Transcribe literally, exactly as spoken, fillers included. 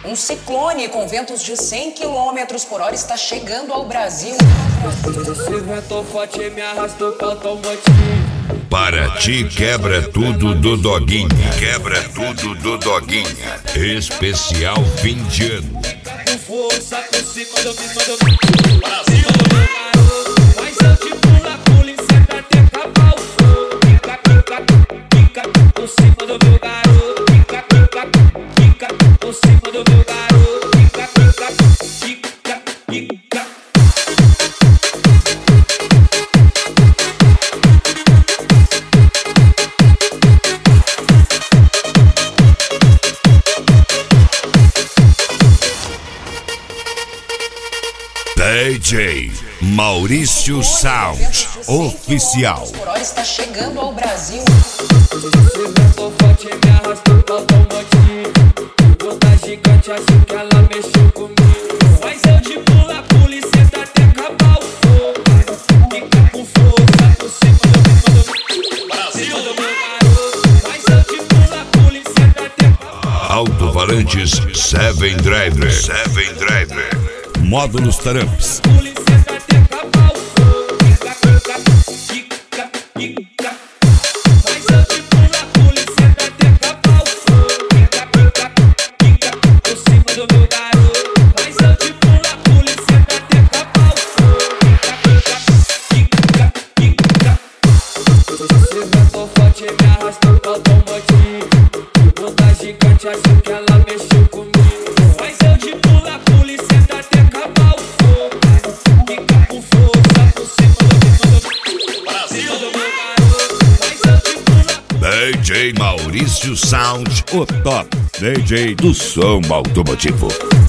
Um ciclone com ventos de cem quilômetros por hora está chegando ao Brasil. Esse vento forte me arrastou pro automotivo. Para ti quebra tudo do Doguinha. Quebra tudo do Doguinha. Especial fim de ano. Com força, com cima do Brasil. Mas eu te pula, pula e sai pra ter acabar o fogo. Fica, fica, fica por cima do meu garoto. Fica, fica, fica por cima do meu garoto. Fica, fica, fica, fica. D J Maurício Sound Oficial. Por hora está chegando ao Brasil. Esse vento forte me arrastou pro automotivo. Gota gigante, acho que ela mexeu comigo. Mas eu de pula, pula e senta até acabar o fogo. Fica com força por cima do Brasil do meu garoto. Mas eu de pula, pula e senta até acabar. Alto-falantes Seven Driver. Seven Driver. Módulos Taramps. Pula e senta até acabar o fogo. Fica, fica, fica, fica. Mas eu de pula, pula e senta até acabar o fogo. Fica, fica, fica por cima do meu garoto. Mas eu de pula, pula e senta até acabar o fogo. Fica, fica, fica, fica. Esse vento forte me arrastou pro automotivo. Gota gigante, acho que ela mexeu comigo. Mas eu de pula, pula e senta até acabar o fogo. Fica com força por cima do Brasil do meu garoto. Mas eu de pula. D J Maurício Sound, o top D J do som automotivo.